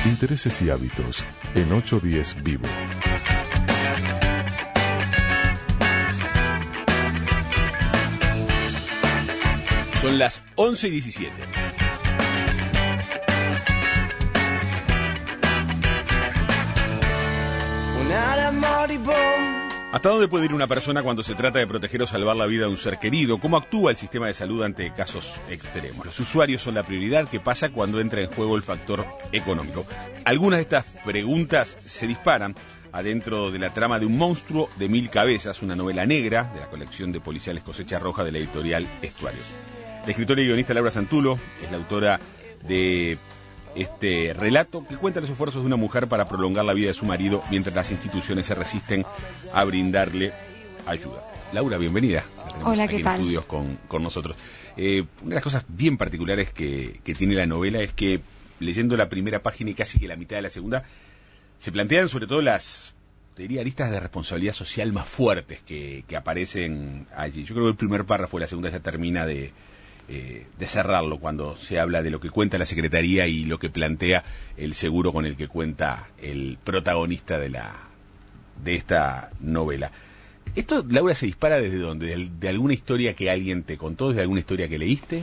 Intereses y hábitos en 810 Vivo. Son las 11:17. ¿Hasta dónde puede ir una persona cuando se trata de proteger o salvar la vida de un ser querido? ¿Cómo actúa el sistema de salud ante casos extremos? Los usuarios son la prioridad. ¿Qué pasa cuando entra en juego el factor económico? Algunas de estas preguntas se disparan adentro de la trama de Un monstruo de 1000 cabezas, una novela negra de la colección de policiales Cosecha Roja de la editorial Estuario. La escritora y guionista Laura Santulo es la autora de este relato que cuenta los esfuerzos de una mujer para prolongar la vida de su marido mientras las instituciones se resisten a brindarle ayuda. Laura, bienvenida. Hola, ¿qué tal? Estudios con nosotros. Una de las cosas bien particulares que tiene la novela es que, leyendo la primera página y casi que la mitad de la segunda, se plantean sobre todo las, te diría, aristas de responsabilidad social más fuertes que aparecen allí. Yo creo que el primer párrafo de la segunda ya termina de cerrarlo cuando se habla de lo que cuenta la Secretaría y lo que plantea el seguro con el que cuenta el protagonista de esta novela. ¿Esto, Laura, se dispara desde dónde? ¿De alguna historia que alguien te contó? ¿De alguna historia que leíste?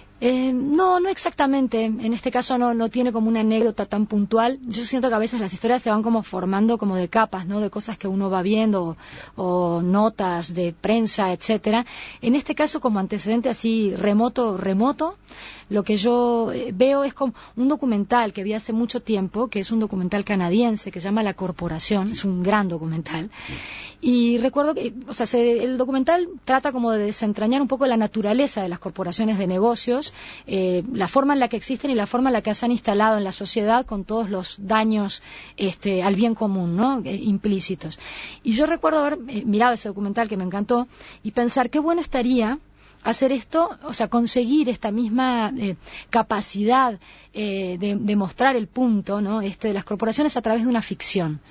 No exactamente. En este caso no tiene como una anécdota tan puntual. Yo siento que a veces las historias se van como formando como de capas, ¿no? De cosas que uno va viendo o notas de prensa, etcétera. En este caso, como antecedente así remoto, lo que yo veo es como un documental que vi hace mucho tiempo, que es un documental canadiense que se llama La Corporación. Es un gran documental. Y recuerdo que, el documental trata como de desentrañar un poco la naturaleza de las corporaciones de negocios, la forma en la que existen y la forma en la que se han instalado en la sociedad con todos los daños al bien común, ¿no? Implícitos. Y yo recuerdo haber mirado ese documental que me encantó y pensar qué bueno estaría hacer esto, conseguir esta misma capacidad de mostrar el punto, ¿no? De las corporaciones a través de una ficción.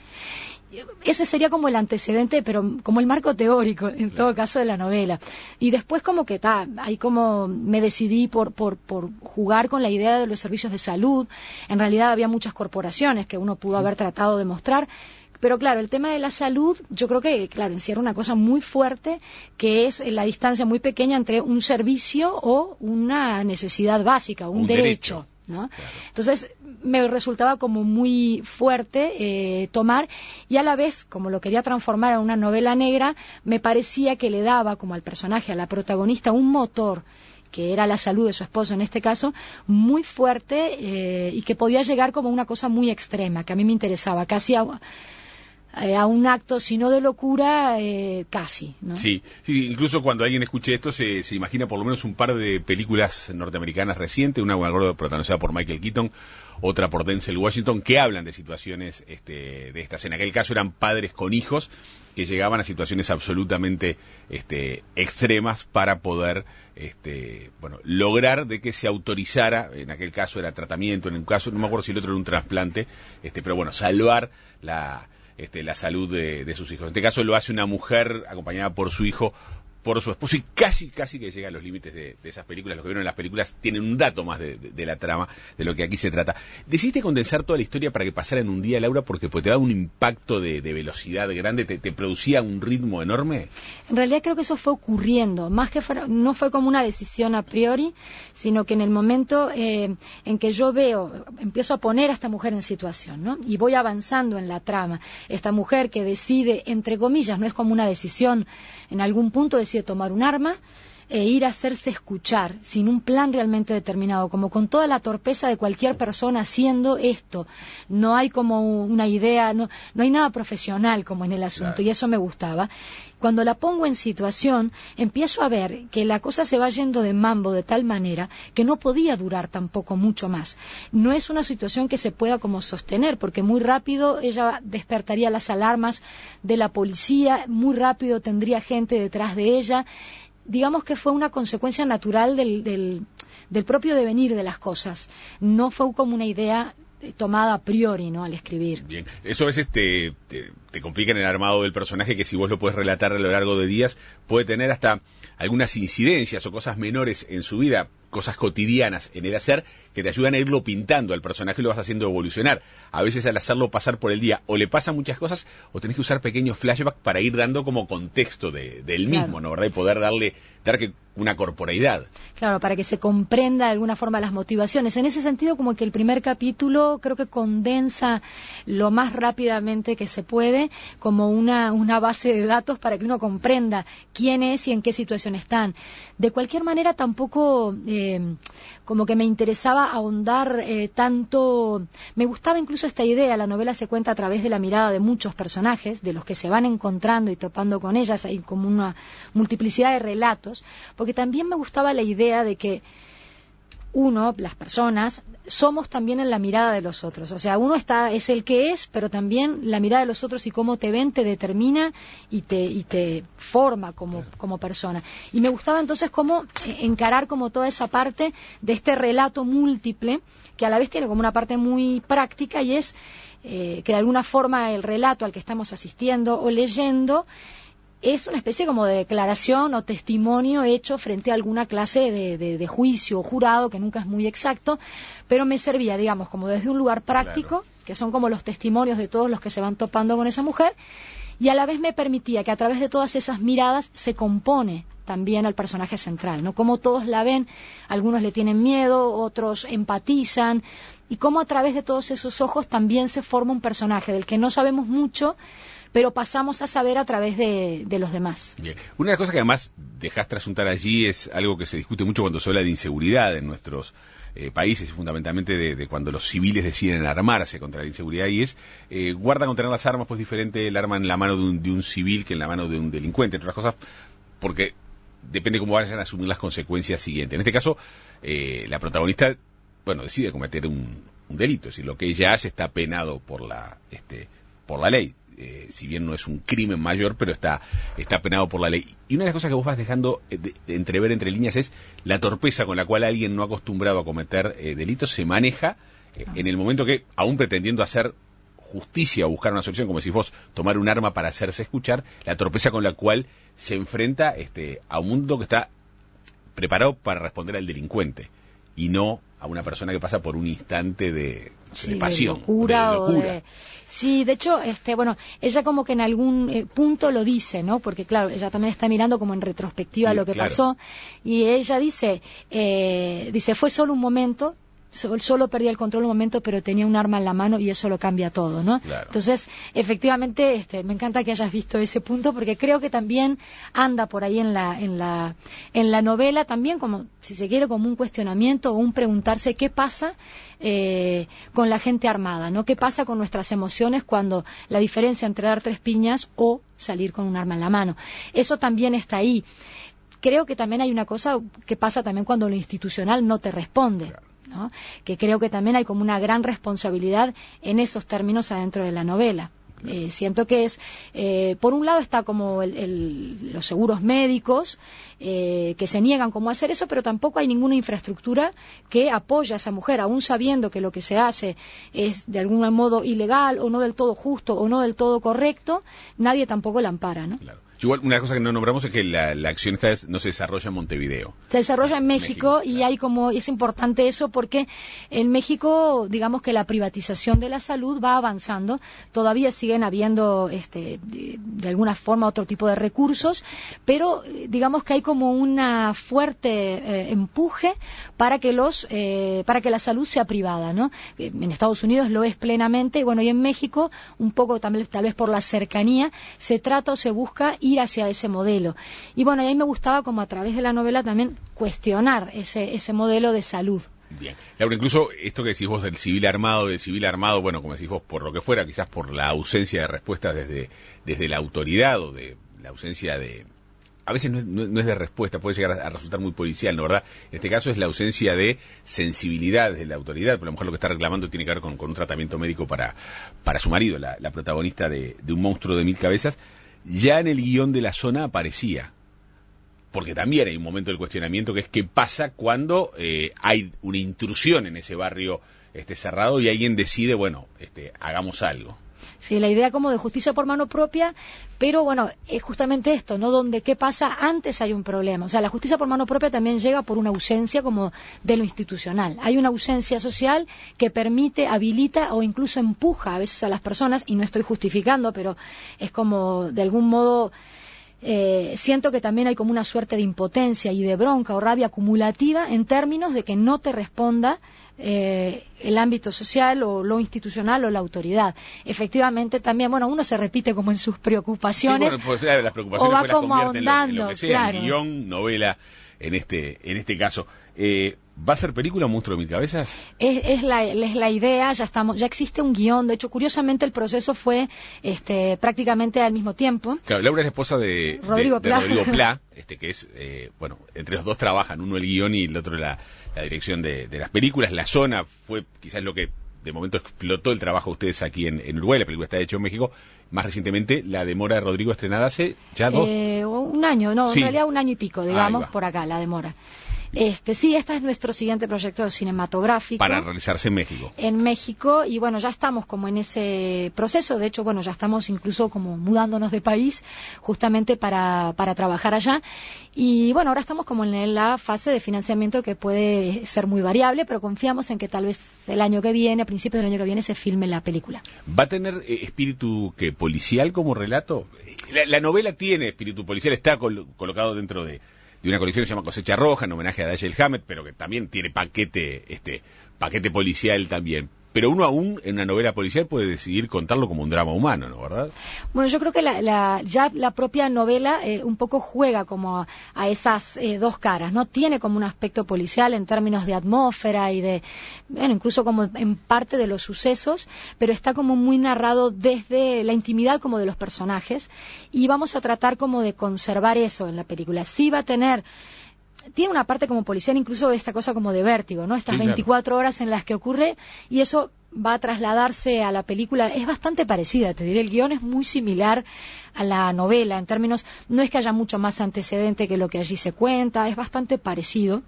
Ese sería como el antecedente, pero como el marco teórico, en todo caso, de la novela. Y después ahí como me decidí por jugar con la idea de los servicios de salud. En realidad había muchas corporaciones que uno pudo haber tratado de mostrar. Pero claro, el tema de la salud, yo creo que, encierra una cosa muy fuerte, que es la distancia muy pequeña entre un servicio o una necesidad básica, un derecho, ¿no? Claro. Entonces, me resultaba como muy fuerte tomar, y a la vez, como lo quería transformar en una novela negra, me parecía que le daba como al personaje, a la protagonista, un motor, que era la salud de su esposo en este caso, muy fuerte y que podía llegar como una cosa muy extrema, que a mí me interesaba, casi a un acto, si no de locura, casi, ¿no? Sí, incluso cuando alguien escuche esto se imagina por lo menos un par de películas norteamericanas recientes, una, me acuerdo, protagonizada por Michael Keaton, otra por Denzel Washington, que hablan de situaciones de estas. En aquel caso eran padres con hijos que llegaban a situaciones absolutamente extremas para poder lograr de que se autorizara, en aquel caso era tratamiento, en un caso, no me acuerdo si el otro era un trasplante, pero bueno, salvar la salud de sus hijos. En este caso lo hace una mujer acompañada por su hijo, por su esposo, y casi que llega a los límites de esas películas. Los que vieron en las películas tienen un dato más de la trama, de lo que aquí se trata. ¿Decidiste condensar toda la historia para que pasara en un día, Laura, porque te daba un impacto de velocidad grande, te producía un ritmo enorme? En realidad creo que eso fue ocurriendo, más que no fue como una decisión a priori, sino que en el momento en que yo empiezo a poner a esta mujer en situación, ¿no? Y voy avanzando en la trama. Esta mujer que decide, entre comillas, no es como una decisión, en algún punto decide tomar un arma e ir a hacerse escuchar sin un plan realmente determinado, como con toda la torpeza de cualquier persona haciendo esto. No hay como una idea, no hay nada profesional como en el asunto, claro. Y eso me gustaba. Cuando la pongo en situación, empiezo a ver que la cosa se va yendo de mambo de tal manera que no podía durar tampoco mucho más. No es una situación que se pueda como sostener, porque muy rápido ella despertaría las alarmas de la policía, muy rápido tendría gente detrás de ella. Digamos que fue una consecuencia natural del propio devenir de las cosas. No fue como una idea tomada a priori, ¿no?, al escribir. Bien, eso a veces te complica en el armado del personaje, que si vos lo puedes relatar a lo largo de días, puede tener hasta algunas incidencias o cosas menores en su vida. cosas cotidianas en el hacer que te ayudan a irlo pintando al personaje y lo vas haciendo evolucionar. A veces al hacerlo pasar por el día o le pasan muchas cosas o tenés que usar pequeños flashbacks para ir dando como contexto del mismo, ¿no? ¿Verdad? Y poder dar que una corporeidad. Claro, para que se comprenda de alguna forma las motivaciones. En ese sentido, como que el primer capítulo creo que condensa lo más rápidamente que se puede, como una base de datos para que uno comprenda quién es y en qué situación están. De cualquier manera, tampoco como que me interesaba ahondar tanto. Me gustaba incluso esta idea. La novela se cuenta a través de la mirada de muchos personajes, de los que se van encontrando y topando con ellas. Hay como una multiplicidad de relatos, porque también me gustaba la idea de que uno, las personas, somos también en la mirada de los otros. O sea, uno es el que es, pero también la mirada de los otros y cómo te ven te determina y te forma como persona. Y me gustaba entonces cómo encarar como toda esa parte de este relato múltiple, que a la vez tiene como una parte muy práctica y es que de alguna forma el relato al que estamos asistiendo o leyendo es una especie como de declaración o testimonio hecho frente a alguna clase de juicio o jurado, que nunca es muy exacto, pero me servía, digamos, como desde un lugar práctico, claro, que son como los testimonios de todos los que se van topando con esa mujer, y a la vez me permitía que a través de todas esas miradas se compone también al personaje central, ¿no? Cómo todos la ven, algunos le tienen miedo, otros empatizan, y cómo a través de todos esos ojos también se forma un personaje del que no sabemos mucho, pero pasamos a saber a través de los demás. Bien. Una de las cosas que además dejás trasuntar allí es algo que se discute mucho cuando se habla de inseguridad en nuestros países, fundamentalmente de cuando los civiles deciden armarse contra la inseguridad, y es, guarda con tener las armas, pues diferente el arma en la mano de un civil que en la mano de un delincuente, entre otras cosas, porque depende cómo vayan a asumir las consecuencias siguientes. En este caso, la protagonista, decide cometer un delito, es decir, lo que ella hace está penado por la ley. Si bien no es un crimen mayor, pero está penado por la ley. Y una de las cosas que vos vas dejando de entrever entre líneas es la torpeza con la cual alguien no acostumbrado a cometer delitos se maneja en el momento que, aún pretendiendo hacer justicia o buscar una solución, como decís vos, tomar un arma para hacerse escuchar, la torpeza con la cual se enfrenta a un mundo que está preparado para responder al delincuente y no a una persona que pasa por un instante de pasión, de locura. Sí, de hecho, ella como que en algún punto lo dice, ¿no? Porque claro, ella también está mirando como en retrospectiva lo que pasó, y ella dice, fue solo un momento, solo perdí el control un momento, pero tenía un arma en la mano y eso lo cambia todo, ¿no? Claro. Entonces, efectivamente, me encanta que hayas visto ese punto, porque creo que también anda por ahí en la novela, también como, si se quiere, como un cuestionamiento o un preguntarse qué pasa con la gente armada, ¿no? ¿Qué pasa con nuestras emociones cuando la diferencia entre dar 3 piñas o salir con un arma en la mano? Eso también está ahí. Creo que también hay una cosa que pasa también cuando lo institucional no te responde. Claro. ¿No? Que creo que también hay como una gran responsabilidad en esos términos adentro de la novela. Siento que es, por un lado está como los seguros médicos que se niegan como a hacer eso, pero tampoco hay ninguna infraestructura que apoye a esa mujer, aún sabiendo que lo que se hace es de algún modo ilegal o no del todo justo o no del todo correcto, nadie tampoco la ampara, ¿no? Claro. Igual, una cosa que no nombramos es que la acción esta no se desarrolla en Montevideo. Se desarrolla en México y hay como, es importante eso porque en México, digamos que la privatización de la salud va avanzando, todavía siguen habiendo de alguna forma otro tipo de recursos, pero digamos que hay como una fuerte empuje para que la salud sea privada, ¿no? En Estados Unidos lo es plenamente, y en México, un poco tal vez por la cercanía, se trata o se busca ir hacia ese modelo. Y y ahí me gustaba como a través de la novela también cuestionar ese modelo de salud. Bien. Laura, incluso esto que decís vos del civil armado, como decís vos, por lo que fuera, quizás por la ausencia de respuestas desde la autoridad o de la ausencia de... A veces no es de respuesta, puede llegar a resultar muy policial, ¿no? ¿Verdad? En este caso es la ausencia de sensibilidad de la autoridad, pero a lo mejor lo que está reclamando tiene que ver con un tratamiento médico para su marido, la protagonista de Un monstruo de 1000 cabezas. Ya en el guión de La Zona aparecía, porque también hay un momento del cuestionamiento que es qué pasa cuando hay una intrusión en ese barrio cerrado y alguien decide, hagamos algo. Sí, la idea como de justicia por mano propia, pero bueno, es justamente esto, ¿no? Donde qué pasa antes hay un problema. O sea, la justicia por mano propia también llega por una ausencia como de lo institucional. Hay una ausencia social que permite, habilita o incluso empuja a veces a las personas, y no estoy justificando, pero es como de algún modo... siento que también hay como una suerte de impotencia y de bronca o rabia acumulativa en términos de que no te responda el ámbito social o lo institucional o la autoridad. Efectivamente también, bueno, uno se repite como en sus preocupaciones, sí, bueno, pues, las preocupaciones o va las como convierten ahondando, en lo que sea, claro. guión, novela, en este caso. ¿Va a ser película Monstruo de Mil Cabezas? Es la idea, ya existe un guión. De hecho, curiosamente el proceso fue prácticamente al mismo tiempo. Claro, Laura es la esposa de Rodrigo Pla, que es, bueno, entre los dos trabajan, uno el guión y el otro la dirección de las películas. La Zona fue quizás lo que de momento explotó el trabajo de ustedes aquí en Uruguay. La película está hecha en México. Más recientemente, La Demora de Rodrigo, estrenada hace ya un año, no, sí. En realidad un año y pico, digamos, por acá, La Demora. Sí, este es nuestro siguiente proyecto cinematográfico. Para realizarse en México. En México, y bueno, ya estamos como en ese proceso. De hecho, bueno, ya estamos incluso como mudándonos de país justamente para trabajar allá. Y bueno, ahora estamos como en la fase de financiamiento que puede ser muy variable, pero confiamos en que tal vez el año que viene, a principios del año que viene, se filme la película. ¿Va a tener espíritu policial como relato? La novela tiene espíritu policial, está colocado dentro de una colección que se llama Cosecha Roja, en homenaje a Dashiell Hammett, pero que también tiene paquete policial también. Pero uno aún en una novela policial puede decidir contarlo como un drama humano, ¿no? ¿Verdad? Bueno, yo creo que ya la propia novela un poco juega como a esas dos caras, ¿no? Tiene como un aspecto policial en términos de atmósfera y de, bueno, incluso como en parte de los sucesos, pero está como muy narrado desde la intimidad como de los personajes, y vamos a tratar como de conservar eso en la película. Sí va a tener... Tiene una parte como policial, incluso esta cosa como de vértigo, ¿no? Estas 24 horas en las que ocurre, y eso va a trasladarse a la película. Es bastante parecida, te diré. El guión es muy similar a la novela, en términos, no es que haya mucho más antecedente que lo que allí se cuenta, es bastante parecido.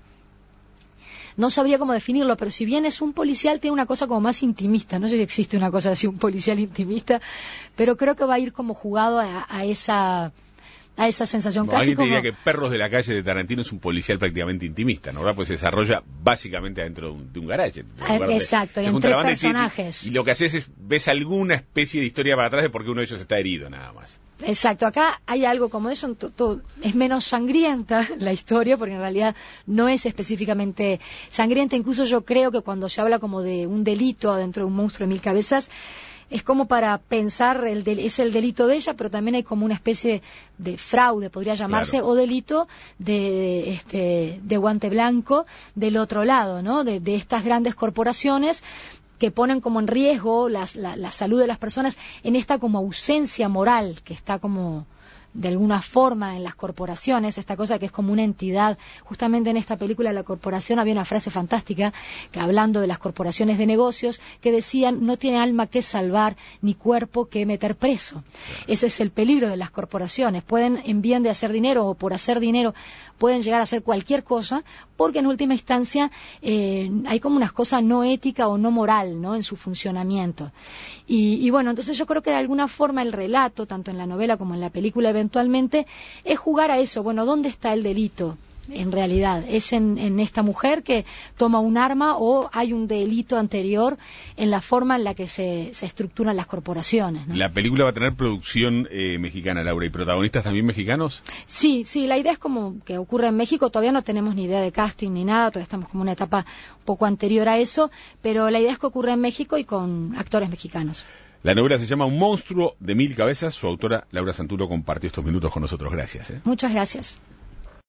No sabría cómo definirlo, pero si bien es un policial, tiene una cosa como más intimista. No sé si existe una cosa así, un policial intimista, pero creo que va a ir como jugado a esa sensación. Bueno, alguien te diría que Perros de la Calle de Tarantino es un policial prácticamente intimista, ¿no? Pues se desarrolla básicamente adentro de un garaje. Exacto, y entre personajes. Y lo que haces es, ves alguna especie de historia para atrás de por qué uno de ellos está herido, nada más. Exacto, acá hay algo como eso, es menos sangrienta la historia, porque en realidad no es específicamente sangrienta. Incluso yo creo que cuando se habla como de un delito adentro de un monstruo de mil cabezas, es como para pensar, es el delito de ella, pero también hay como una especie de fraude, podría llamarse, claro, o delito de guante blanco del otro lado, ¿no? De estas grandes corporaciones que ponen como en riesgo la salud de las personas en esta como ausencia moral que está como de alguna forma en las corporaciones, esta cosa que es como una entidad. Justamente en esta película La Corporación había una frase fantástica que, hablando de las corporaciones de negocios, que decían: no tiene alma que salvar ni cuerpo que meter preso. Ese es el peligro de las corporaciones. Pueden, en bien de hacer dinero o por hacer dinero, pueden llegar a hacer cualquier cosa, porque en última instancia hay como unas cosas no ética o no moral, ¿no?, en su funcionamiento. Y bueno, entonces yo creo que de alguna forma el relato, tanto en la novela como en la película eventualmente, es jugar a eso. Bueno, ¿dónde está el delito? En realidad, ¿es en esta mujer que toma un arma, o hay un delito anterior en la forma en la que se estructuran las corporaciones, ¿no? ¿La película va a tener producción mexicana, Laura, y protagonistas también mexicanos? Sí, la idea es como que ocurre en México. Todavía no tenemos ni idea de casting ni nada, todavía estamos como en una etapa un poco anterior a eso, pero la idea es que ocurra en México y con actores mexicanos. La novela se llama Un monstruo de mil cabezas. Su autora, Laura Santuro, compartió estos minutos con nosotros. Gracias. Muchas gracias.